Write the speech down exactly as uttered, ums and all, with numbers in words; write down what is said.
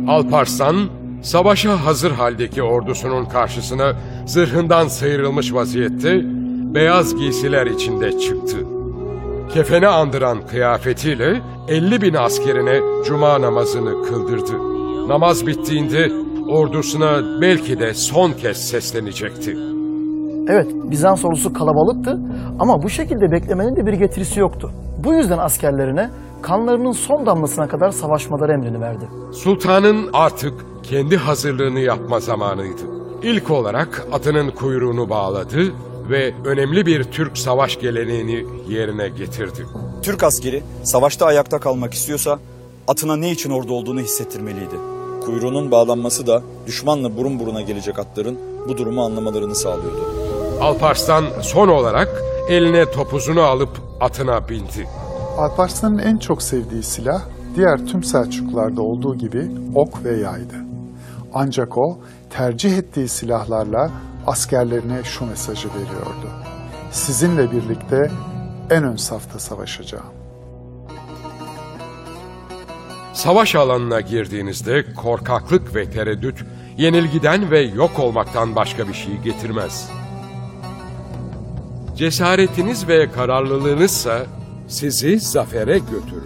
Alparslan, savaşa hazır haldeki ordusunun karşısına zırhından sıyrılmış vaziyette beyaz giysiler içinde çıktı. Kefeni andıran kıyafetiyle elli bin askerine cuma namazını kıldırdı. Namaz bittiğinde ordusuna belki de son kez seslenecekti. Evet, Bizans ordusu kalabalıktı ama bu şekilde beklemenin de bir getirisi yoktu. Bu yüzden askerlerine kanlarının son damlasına kadar savaşmaları emrini verdi. Sultanın artık kendi hazırlığını yapma zamanıydı. İlk olarak atının kuyruğunu bağladı ve önemli bir Türk savaş geleneğini yerine getirdi. Türk askeri savaşta ayakta kalmak istiyorsa atına ne için orada olduğunu hissettirmeliydi. Kuyruğunun bağlanması da düşmanla burun buruna gelecek atların bu durumu anlamalarını sağlıyordu. Alparslan son olarak eline topuzunu alıp atına bindi. Alparslan'ın en çok sevdiği silah diğer tüm Selçuklularda olduğu gibi ok ve yaydı. Ancak o tercih ettiği silahlarla askerlerine şu mesajı veriyordu: sizinle birlikte en ön safta savaşacağım. Savaş alanına girdiğinizde korkaklık ve tereddüt yenilgiden ve yok olmaktan başka bir şey getirmez. Cesaretiniz ve kararlılığınızsa sizi zafere götürür.